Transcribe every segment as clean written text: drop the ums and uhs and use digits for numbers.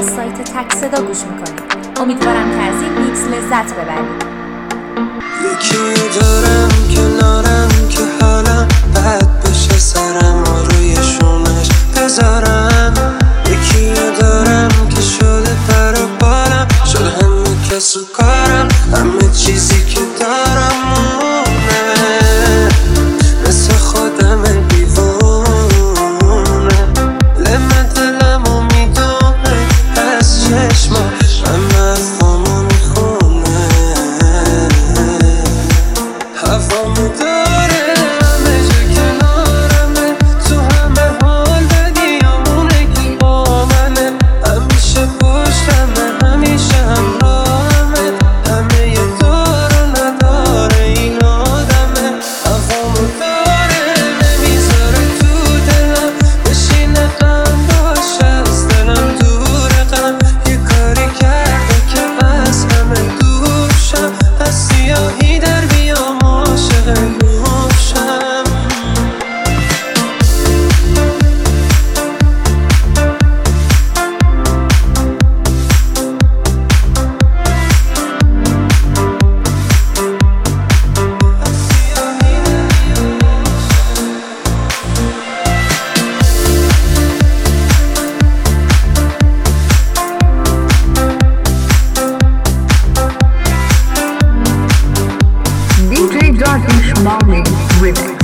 از سایت تک صدا گوش میکنید. امیدوارم که از این میکس لذت ببرید. یکی دارم کنارم که حالم بد بشه، سرم روی شونش بذارم. یکی دارم که شده پر و بالم، شده همه کس و کارم، همه چیزی که دارم مونه، مثل خودم دیوونه. لمه دلمو میدونه از چشماش، همه افامو میخونه، هوامو داره، همه جا کنارمه، تو همه حال بدیامونه که با منه، همیشه پشتمه، همیشه همراهمه، همه یه دار و نداره این آدمه. هوامو داره، نمیذاره تو دلم بشینه، غم باشه از دلم دوره، غم یه کاری کرده که از همه دور شم، از سیاهی در بیام عاشق نور شم. DJ Darkish Morning Remix.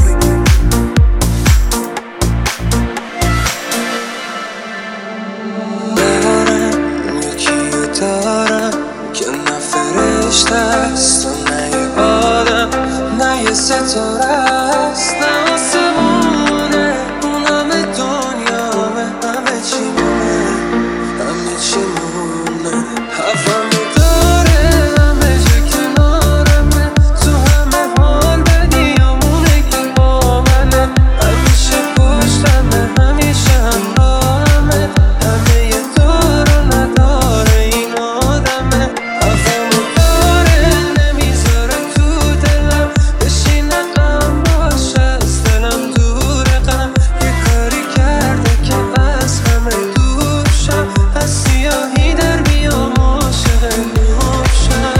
دارم یکیو دارم که نه فرشته است و نه یه آدم، نه یه ستاره است نه آسمونه، اون همه دنیامه، همه چی مونه، همه چی مونه. هوامو داره، همه جا کنارمه، تو همه حال بدیامونه که با منه، همیشه پشتمه، همیشه همراهمه، همه یه دار و نداره این آدمه. هوامو داره، نمیذاره تو دلم بشینه، غم باشه از دلم دوره، غم یه کاری کرده که از همه دور شم، از سیاهی در بیام عاشق نور شم.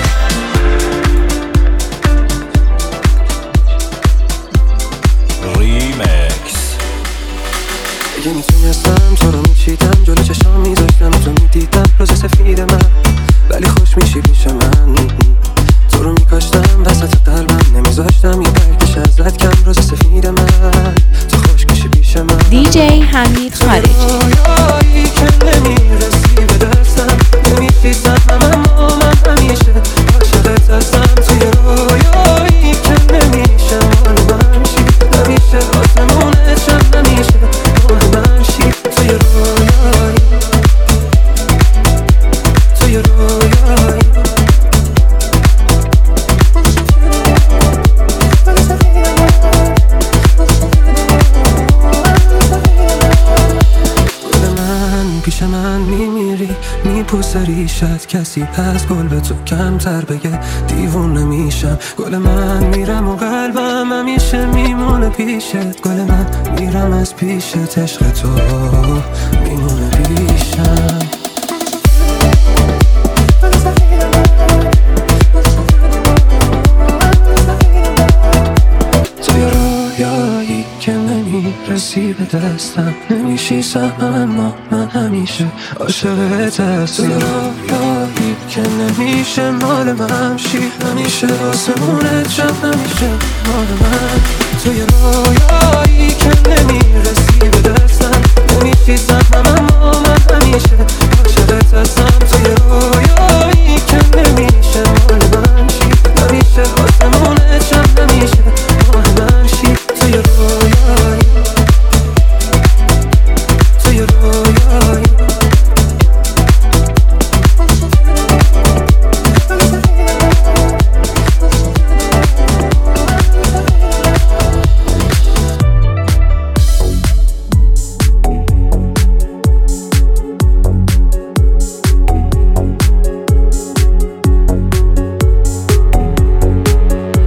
ریمکس. اگه میتونستم تو رو میچیدم، جلو چشام میذاشتم تو میدیدم روز سفید من، ولی خوش میشی پیش من. تو رو میکاشتم وسط قلبم، نمیذاشتم یه برکش ازت کم، روز سفید من، تو خوش میشی پیش من. دیجی حمید خارجی. رویایی که نمیرسی به دستم، نمیشیدم اما من همیشه عاشقت هستم. توی رویایی که نمیشه مال من شی، همیشه آسمونت شم، همیشه مال من شی. توی رویایی، توی رویایی پیش من میمیری، میپوسه ریشت، کسی از گل به تو کمتر بگه دیوونه میشم. گل من میرم و قلبم همیشه میمونه پیشت، گل من میرم از پیشت، عشق تو میمونه پیشم. توی رویایی که نمیرسی به دستم، نمیشی سهمم اما من همیشه عاشقت هستم. توی رویایی که نمیشه مال من شی، همیشه آسمونت شم، همیشه مال من. توی رویایی که نمیرسی به دستم، نمیشی سهمم اما من همیشه عاشقت هستم. توی رویایی که نمیشه مال من شی، همیشه آسمونت شم، همیشه مال من شی. توی رویایی، توی رویایی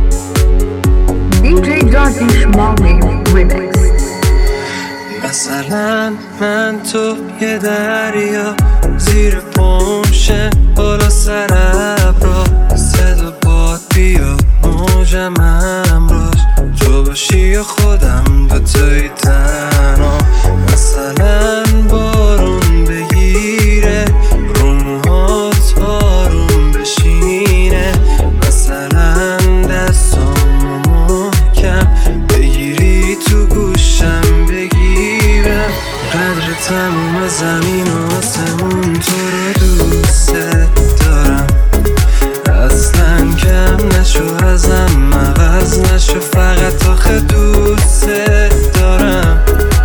DJ Darkish Morning Remix. مثل من تو یه دریا زیر پمشه بالا سر ابرا صدا باد بیا موجم امروز تو باشی یا خودم دوتایی تنها مثلا بارون بگیره رو موهات آروم بشینه مثلا دستامو محکم بگیری تو گوشم بگیرم قدر تموم زمین و آسمون تو رو دوست دارم اصلا کم نشو ازم عوض نشو فقط آخه دوست دارم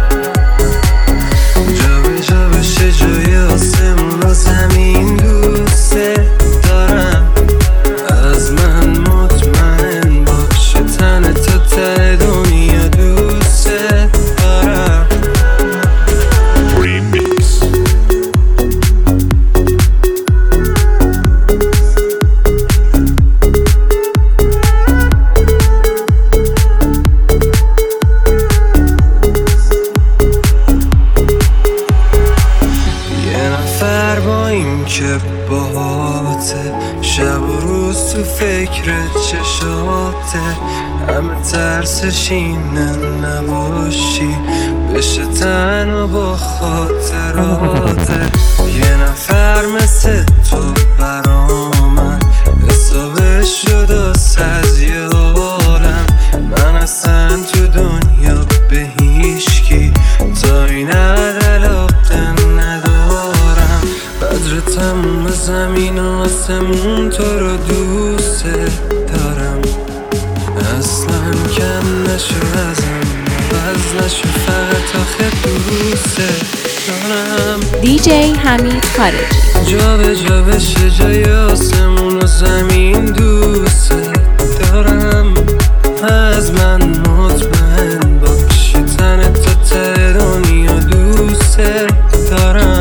جا به جا بشه جای آسمون و زمین دوست دارم از من مطمئن باشه تن تا ته دنیا دوست دارم که باهاته شب و روز تو فکر چشاته همه ترسش اینه نباشی بشه تنها با خاطراته یه نفر مثل تو برامن حسابش شد از یه عالم من اصلا تو دنیا به هیچکی تا این علاقه ندارم قدر تموم زمین و آسمون تو رو دوست دارم اصلا کم نشو ازم باز نشو فقط آخه دوست دارم دیجی حمید خارجی جا به جا بشه جای آسمون و زمین دوست دارم از من مطمئن باشی تن تا ته دنیا دوست دارم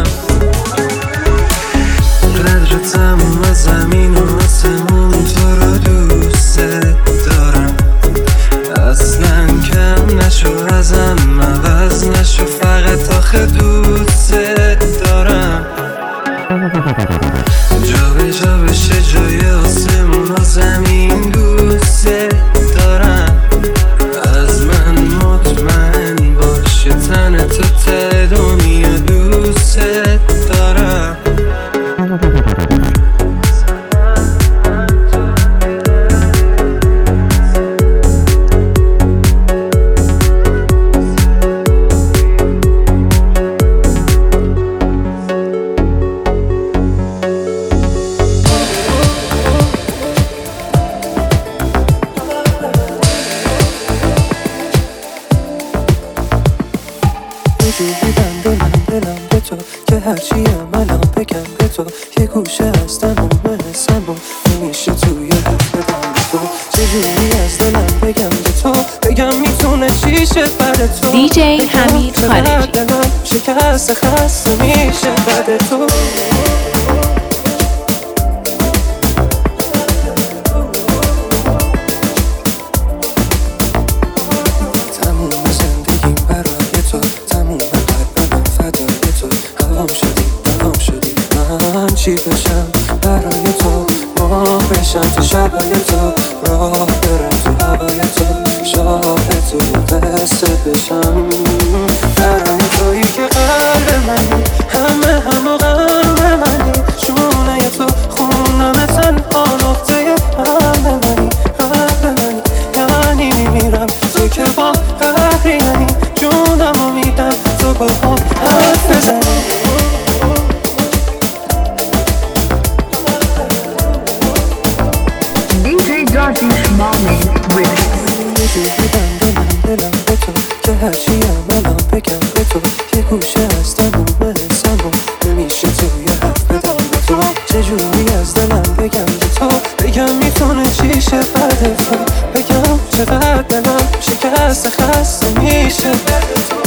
قدر تموم زمین و آسمون تو رو دوست دارم اصلا کم نشو ازم عوض نشو فقط آخه دوست دارم جا به جا بشه جای آسمون و زمین دوست دارم از من مطمئن باشه تن تا ته دنیا دوست دارم دلم به تو که هرچی الان بگم به تو یه گوشه از تمام حسم و نمیشه توی حرف بدم به تو چجوری از دلم بگم به تو بگم میتونه چیشه بعد تو دیجی حمید خارجی دلم شکست خسته میشه بعد تو چی بشم برای تو ما بشم تو شبای تو راه برم تو هوای تو شاه تو قصه بشم برای تویی که قلب منی همه قلب منی شونه تو خونم تنها نقطه قلب منی یعنی میمیرم تو که با قهری منی جونمو میدم تو با هم حرف بزنی دلم به تو که هرچی الان بگم به تو یه گوشه از تموم حسم و نمیشه توی حرف بدم به تو چجوری از دلم بگم به تو بگم میتونه چیشه بعد تو بگم چقدر دلم شکست خسته میشه بعد تو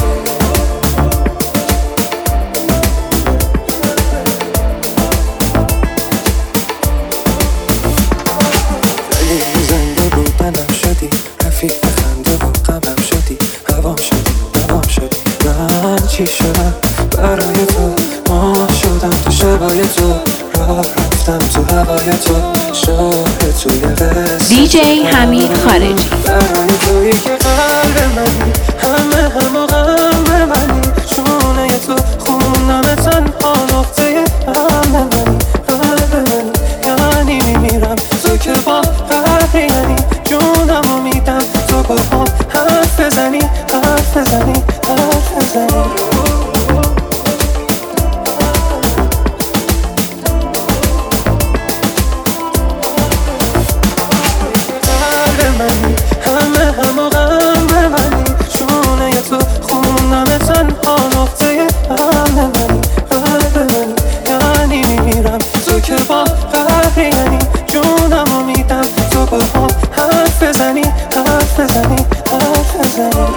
چی دیجی حمید خارجی. برای تویی که قلب منی، همه غم منی، چونه تو خونم تنها نقطه هم منی، قلب منی یعنی میمیرم تو که با قهری یعنی جونمو میدم تو با هم حرف بزنی حرف بزنی حرف بزنی. همه غم منی، چونه تو خونم تنها نقطه هم منی، قلب منی یعنی میمیرم تو که با قهری یعنی جونمو میدم تو با هم حرف بزنی حرف بزنی حرف بزنی.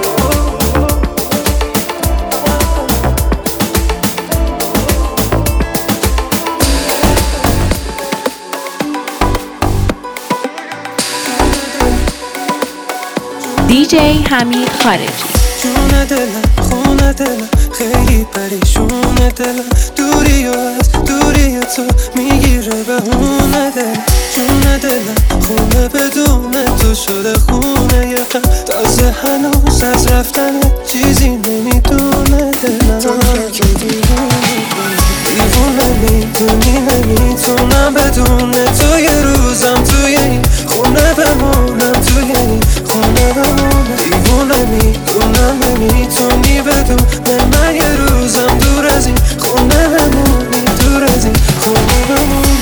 دیجی حمید خارجی. جون دلم خونه دلم خیلی پریشونه دلم، دوری و از دوری تو میگیره بهونه دلم. جون دلم خونه بدون تو شده خونه یقم، تازه هنوز از رفتن چیزی نمیدونه دلم. تو که دیوونه میدونی نمیتونم بدون تو یه روزم توی این خونه بمونم، توی این خونه بمونم. دیوونه میدونم نمیتونی بدون من یه روزم دور از این خونه بمونی، دور از این خونه بمونی.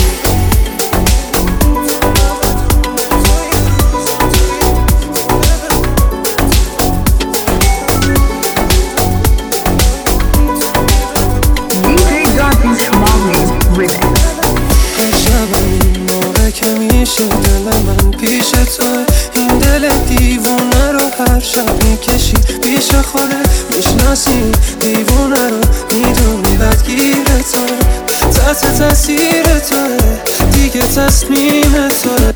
میشه دل من پیش تو، این دل دیوونه رو هر شب میکشی پیش خودت، میشناسی دیوونه رو میدونی بدگیر توه، تحت تاثیر توه دیگه تصمیم توه.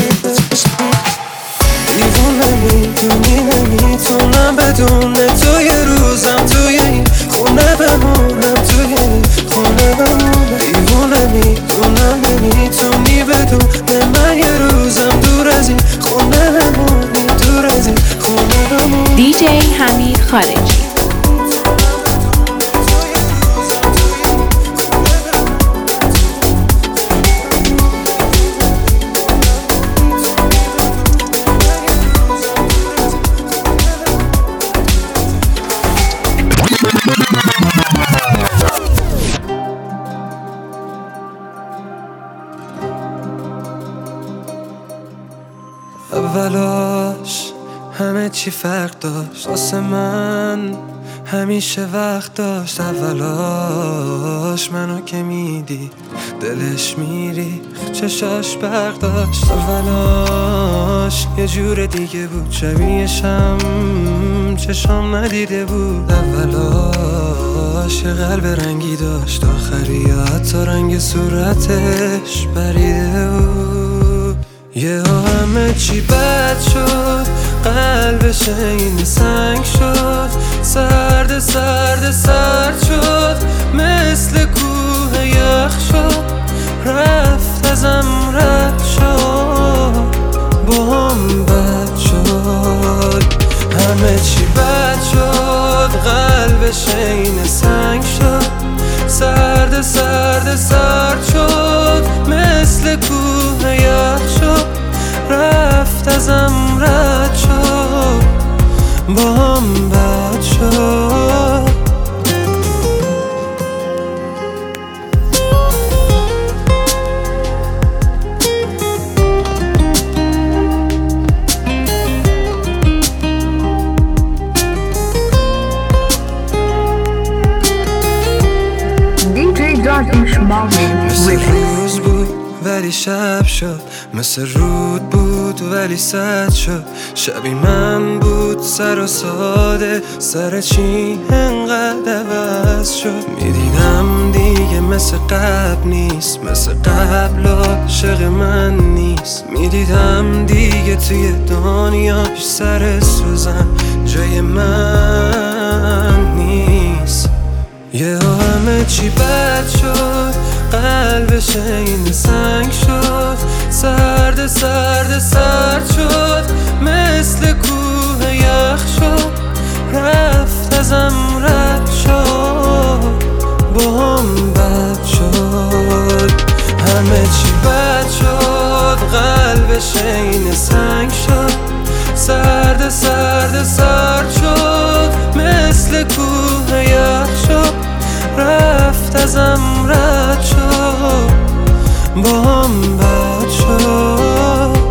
دیوونه میدونی نمیتونم بدون تو یه روزم توی این خونه بمونم، توی این خونه بمونم. دیوونه میدونم نمیتونی بدون من یه روزم دور از این خونه بمونی، دور از این خونه بمونی. دیجی حمید خارجی. اولاش همه چی فرق داشت، واسه من همیشه وقت داشت. اولاش منو که میدید دلش میریخ، چشاش برق داشت. اولاش یه جور دیگه بود، شبیهشم چشام ندیده بود. اولاش یه قلب رنگی داشت، آخری حتی رنگ صورتش پریده بود. یه همه چی بد شد، قلبش این سنگ شد، سرد سرد سرد شد، مثل کوه یخ شد، رفت ازم رد شد، با هم بد شد. همه چی بد شد، قلبش این سنگ شد، سرد سرد سرد شد، مثل کوه یخ شد، رفت ازم رد شد، با هم بد شد. مثل روز بود ولی شب شد، مثل رود بود ولی سد شد. شبی من بود سر و ساده، سر چی انقدر عوض شد. میدیدم دیگه مثل قبل نیست، مثل قبل عاشق من نیست. میدیدم دیگه توی دنیاش سر سوزن جای من نیست. یه همه چی بد شد، قلبش این سنگ شد، سرد سرد سرد شد، مثل کوه یخ شد، رفت ازم رد شد، با هم بد شد، همه چی بد شد، قلبش عین سنگ شد، سرد سرد سرد شد، مثل کوه یخ شد، رفت ازم رد شد، با هم بد شد.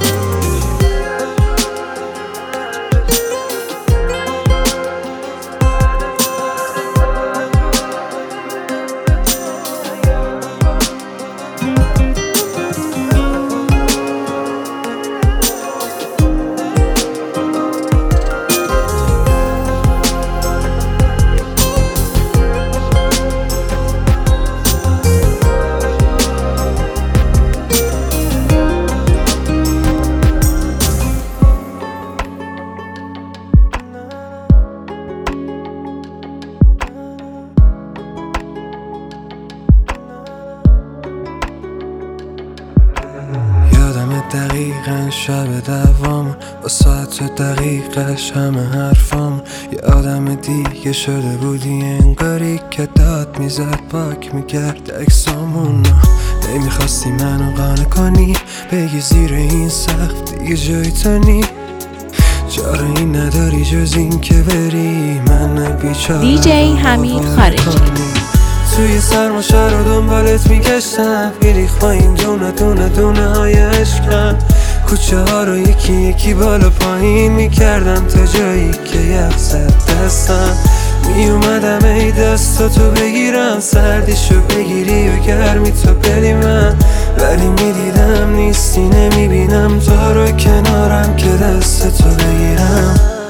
دقیقاً شب دوام با ساعت دقیقش همه حرفام، یه آدم دیگه شده بودی انگاری که داد میزد پاک میکرد اکسامون. نمیخواستی منو قانع کنی، بگی زیر این سقف دیگه جای تو نی، چاره این نداری جز این که بری، من بیچاره دیجی حمید خارجی. توی سرماشر رو دنبالت میگشتم، گریخ با این دونه دونه دونه های عشقم، کوچه ها رو یکی یکی بالا پایین میکردم تا جایی که یخ زد دستم، میومدم ای دستاتو بگیرم، سردیشو بگیری و گرمی تو بدی من، ولی میدیدم نیستی، نمیبینم تو رو کنارم که دستتو بگیرم.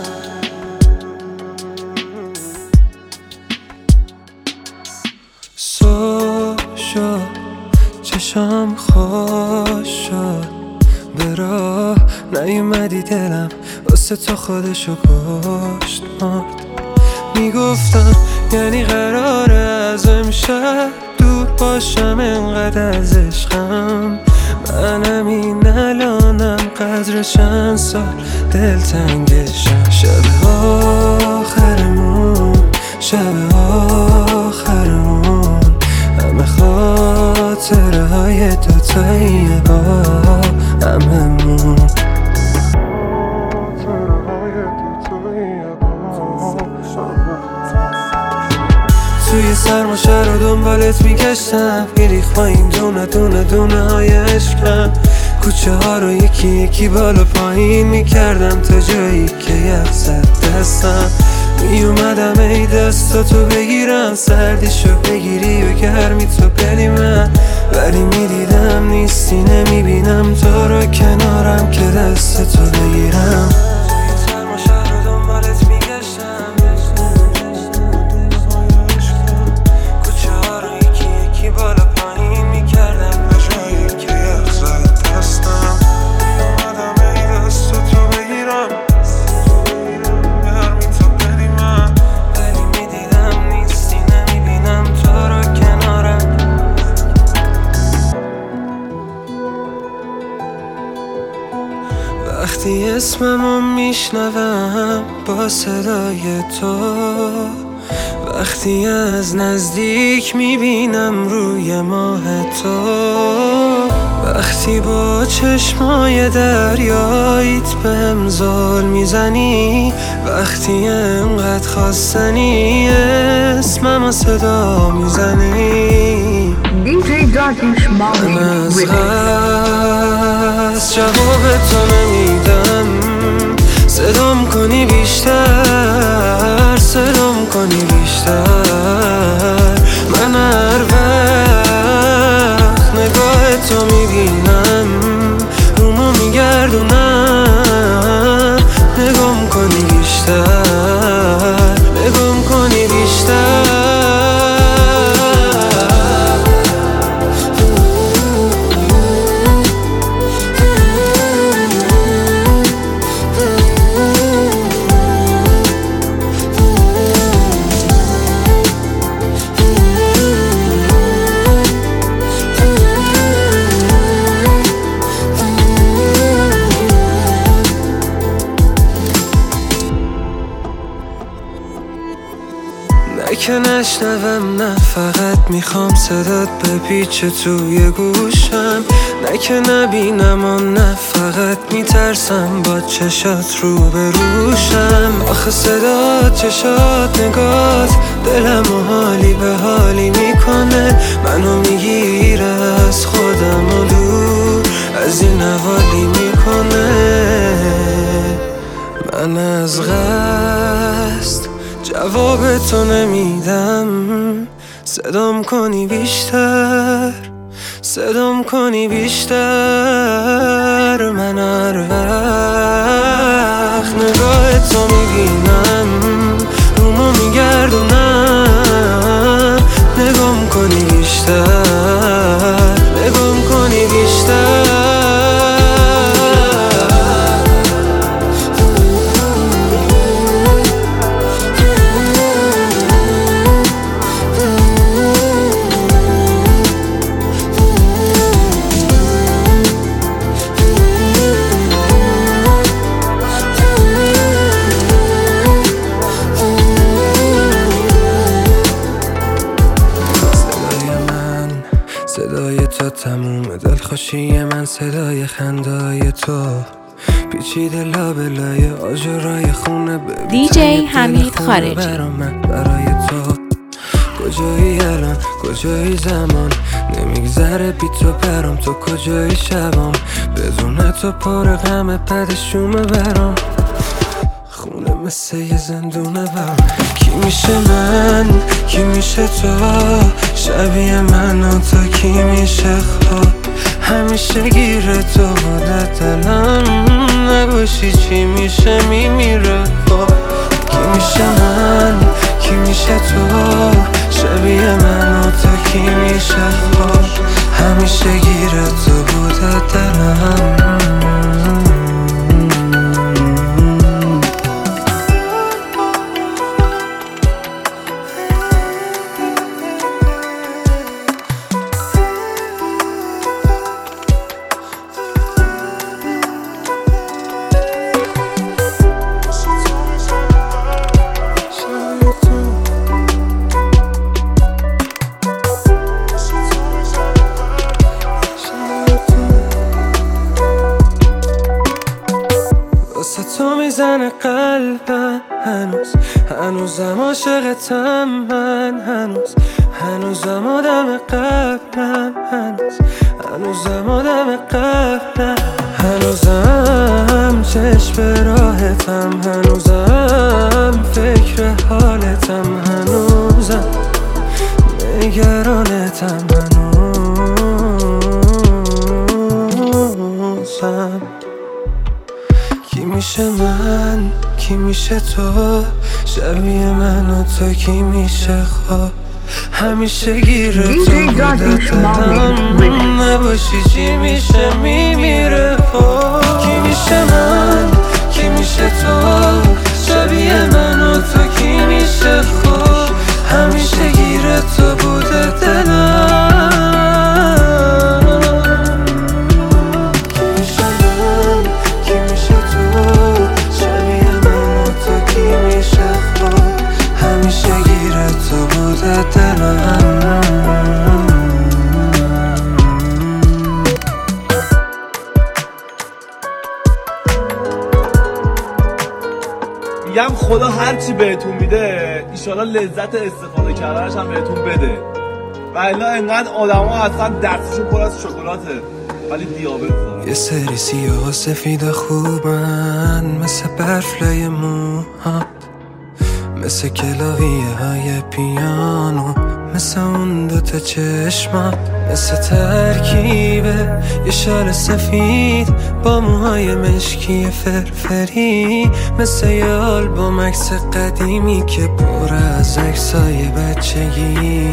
شد چشم خوش شد، به راه نیومدی دلم واسه تو خودشو کشت مرد، میگفتم یعنی قراره از امشب دور باشم انقدر از عشقم، منم این الانم قدر چند سال دلتنگشم، شب آخرمون شب آخرمون، همه خاطره های دوتایی با هممون. توی سرماشر رو دنبالت میگشتم، گریخ با این دونه دونه دونه های عشقم، کوچه ها رو یکی یکی بالا پایین میکردم تا جایی که یخ زد دستم، میومدم ای دستاتو بگیرم، سردیشو بگیری و گرمی تو بدی من، ولی میدیدم نیستی، نمیبینم تو رو کنارم که دستتو بگیرم. وقتی اسممو میشنوم با صدای تو، وقتی از نزدیک میبینم روی ماه تو، وقتی با چشمای دریاییت بهم زل میزنی، وقتی انقدر خواستنی اسممو صدا میزنی، من از قصد جواب تو نمیدم، صدام کنی بیشتر، صدام کنی بیشتر، من هر وقت نگاه تو میبینم رومو میگردونم، نگام کنی بیشتر، نگام کنی بیشتر. که نشنوم، نه فقط میخوام صدات بپیچه توی گوشم، نه که نبینم و نه فقط میترسم با چشات رو بروشم. آخه صدات، چشات، نگات دلم و حالی به حالی میکنه، منو میگیره از خودم و دور از این حوالی میکنه. من از قصد جواب تو نمیدم، صدام کنی بیشتر، صدام کنی بیشتر. من هر وقت نگاه تو میبینم، رومو میگردونم، نگام کنی بیشتر، نگام کنی بیشتر. صدای تو تموم دلخوشی من، صدای خندای تو پیچیده لابلای آجرای خونه. دیجی حمید خارجی برای تو کجایی الان، کجایی زمان، نمیگذره بی تو برام، تو کجایی شبام، بدون تو پر غم پدشومه برام، خونه مثل یه زندونه برام. کی میشه من، کی میشه تو، شبیه من و تو کی میشه خواب، همیشه گیره تو بوده دلم، نباشی چی میشه میمیره خواب. کی میشه من، کی میشه تو، شبیه من و تو کی میشه خواب، همیشه گیره تو بوده دلم. تو میزنه قلبم هنوزم عاشقتم من، هنوزم آدم قبلم، هنوزم آدم قبلم، هنوزم چشم به راحتم، هنوزم فکر حالتم، هنوزم نگرانتم، هنوزم. کی میشه من، کی میشه تو، شبیه من و تو کی میشه خواب، همیشه گیره تو بوده دلم، نباشی چی میشه میمیره خواب. کی میشه من، کی میشه تو، شبیه من و تو کی میشه خواب، همیشه گیره تو بوده دلم. میگم خدا هرچی بهتون میده ایشالا لذت استفاده کردنش هم بهتون بده، و الا انقدر آدم ها اصلا دستشون پر از شکلاته ولی دیابت دارن. یه سری سیاه و سفید خوبن، مثل برف لای موهات، مثل کلاویه های پیانو، مثل اون دوتا چشمات، مثل ترکیبه یه شال سفید با موهای مشکی فرفری، مثل یه آلبوم عکس قدیمی که پر از عکسای بچگی.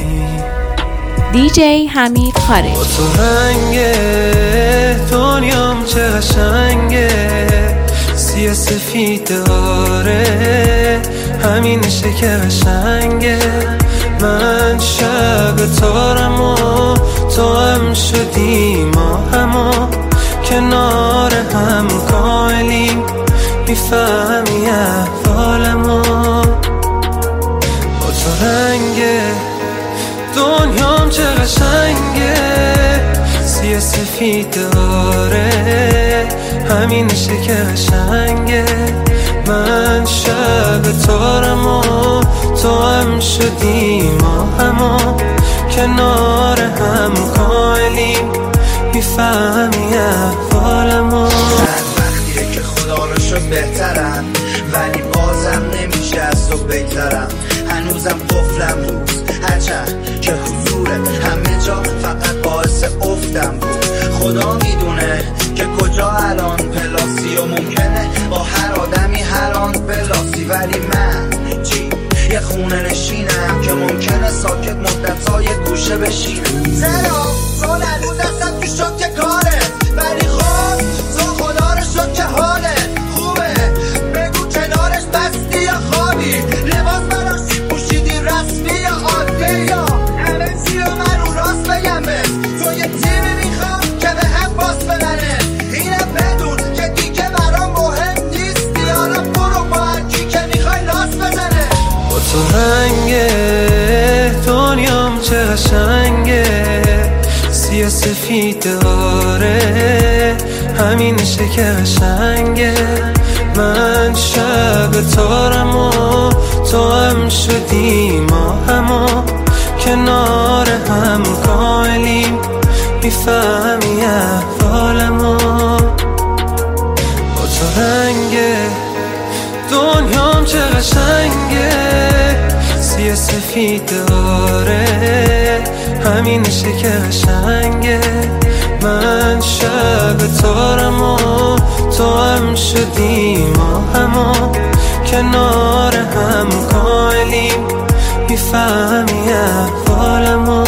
دیجی حمید خارجی. با تو رنگه دنیام چه قشنگه، سیاه سفید آره همینشه که قشنگه. من شب تارم و تو هم شدی، ما همو کنار هم کاملیم، میفهمی احوالمو. با تو همینشه که قشنگه. من شب تارم و تو هم شدی، ما همو کنار هم قائلیم، میفهمی احوالمو. وقتیه که خدا رو شد بهترم، ولی بازم نمیشه از تو بگذرم. هنوزم قفلم روز هرچند که حضوره همه جا فقط باعث افتم بود. خدا میدونه که کجا الان پلاسی و ممکنه با هر آدمی هر آن بلاسی، ولی من چی؟ یه خونه نشینم که ممکنه ساکت مدت‌های گوشه بشینم. زرا تو هنوز دستم تو شد کارت، ولی خب تو خدا رو شد که حالت خوبه. بگو کنارش بستی یا خوابی، لباس براش پوشیدی رسمی یا عادی، یا همه چی رو من رو راست بگم بهت. تو یه تیمی میخوام که به هم باس بدنه، اینه بدون که دیگه برام مهم نیستی. حالا برو با هرکی که میخوای لاس بزنه. با تو رنگه دنیام چه قشنگه، سیاه سفید داره همینشه که قشنگه. من شب تارم و تو هم شدی، ما همو کنار هم قائلیم، میفهمی احوالمو. با تو رنگه دنیام چه قشنگه، سیاه سفید داره همینشه که قشنگه. من شب تارم و تو هم شدی، ما همو کنار هم قائلیم، میفهمی احوالمو.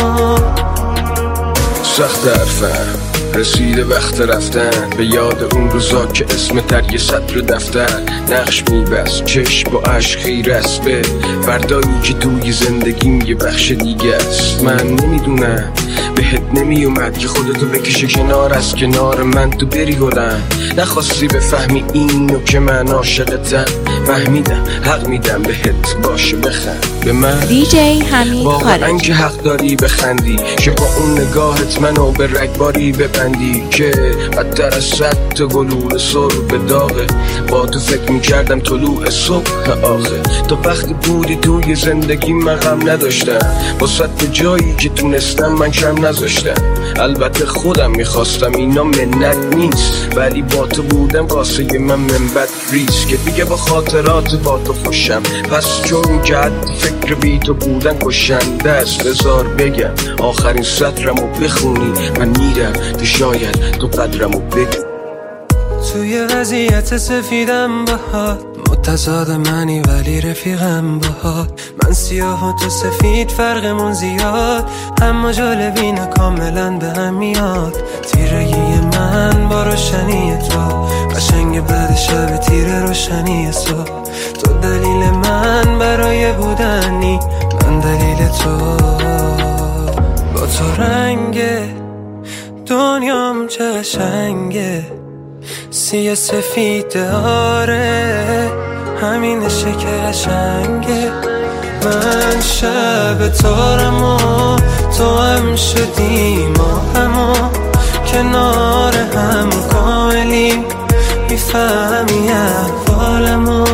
سخت حرفم رسیده وقت رفتن، به یاد اون روزا که اسم در یه سطر دفتر نقش میبست، چشم با عشق خیره است به فردایی که توی زندگیم یه بخش دیگه است. من نمیدونم بهت نمیومد که خودتو بکشه کنار از کنار من تو بری گلم. نخواستی بفهمی اینو که من عاشقتم، فهمیدم حق میدم بهت باشه بخند به من. دیجی حمید واقعا خارجی. که حق داری بخندی که با اون نگاهت منو به رگباری ببندی، که بدتر از 100 تا گلوله سر به داغه. با تو فکر میکردم طلوع صبح آخه، تا وقتی بودی توی زندگی من غم نداشتم، با 100 جایی که تونستم من کم نذاشتم. البته خودم میخواستم اینا منت نیست، ولی با تو بودم واسه من منبت ریز، که دیگه با خاطرات با تو خوشم. پس چون که حد فکر بی تو بودن کشنده است، بذار بگم آخرین سطرمو بخونی من میرم، تو شاید تو قدرمو بگی. توی وضعیت سفیدم باهات، متضاد منی ولی رفیقم باهات. من سیاه و تو سفید فرقمون زیاد، اما جالبینه کاملا به هم میاد. تیرگی من با روشنی تو، قشنگ بعد شب تیر روشنی صبح. تو دلیل من برای بودنی، من دلیل تو. با تو رنگه دنیام چه قشنگه، سیاه سفید داره همینشه که قشنگه. من شب تارم و تو هم شدی، ما همو کنار هم قائلیم، میفهمی احوالمو.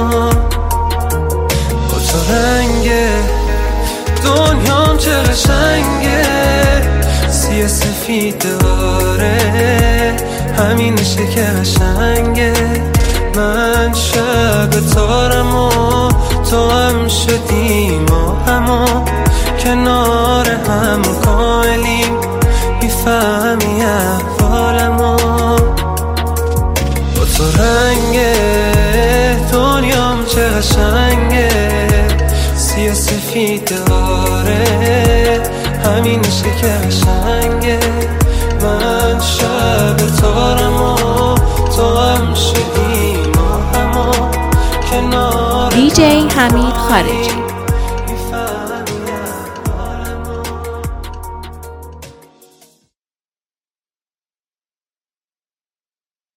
با تو رنگه دنیام چه قشنگه، سیاه سفید داره همینشه که قشنگه. من شب تارم و تو هم شدی، ما همو کنار هم قائلیم، میفهمی احوالمو. با تو رنگه دنیام چه قشنگه، سیاه سفید داره همینشه که قشنگه. من شب تارم و تو هم شدی، ما همو کنار. دیجی حمید خارجی.